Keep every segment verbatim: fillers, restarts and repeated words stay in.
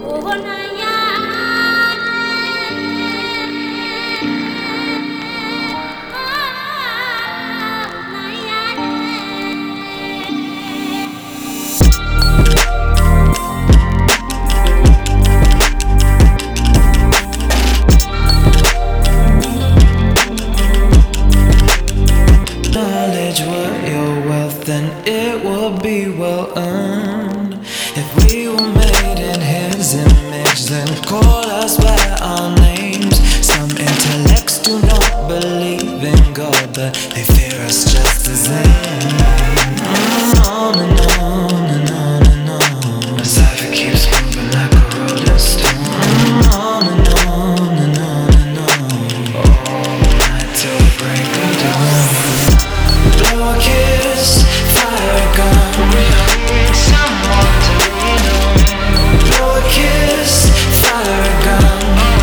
Then it would be well earned. If we were made in His image, then call us by our names. Some intellects do not believe in God, but they fear us just the same. Mm, on and on and on and on, as life keeps moving like a rolling stone. Mm, on and on and on and on, all night till the break of dawn. Blow a kiss, fire a gun. We all need someone to lean on. Blow a kiss, fire a gun.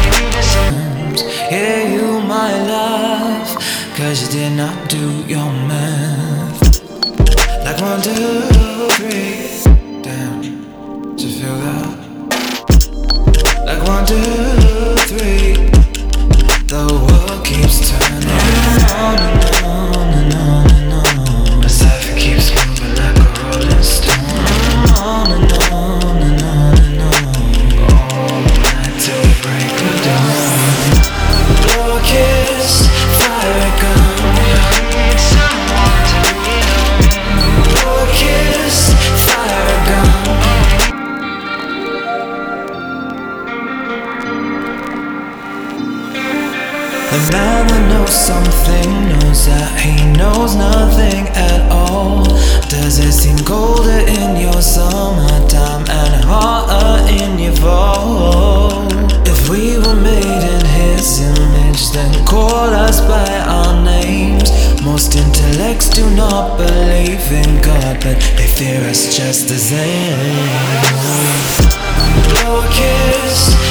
Yeah, you my love, cause you did not do your math. Like one, two, three. Damn, did you feel that? Like one, two, three. The world keeps turning on and on and on and on, as life keeps moving like a rolling stone. On and on and on and on, all night till the break of dawn. Blow a kiss, fire a gun. We all need someone to lean on. Blow a kiss, fire a gun. The man that knows something knows that he knows nothing at all. Does it seem colder in your summertime and hotter in your fall? If we were made in His image, then call us by our names. Most intellects do not believe in God, but they fear us just the same. Blow a kiss,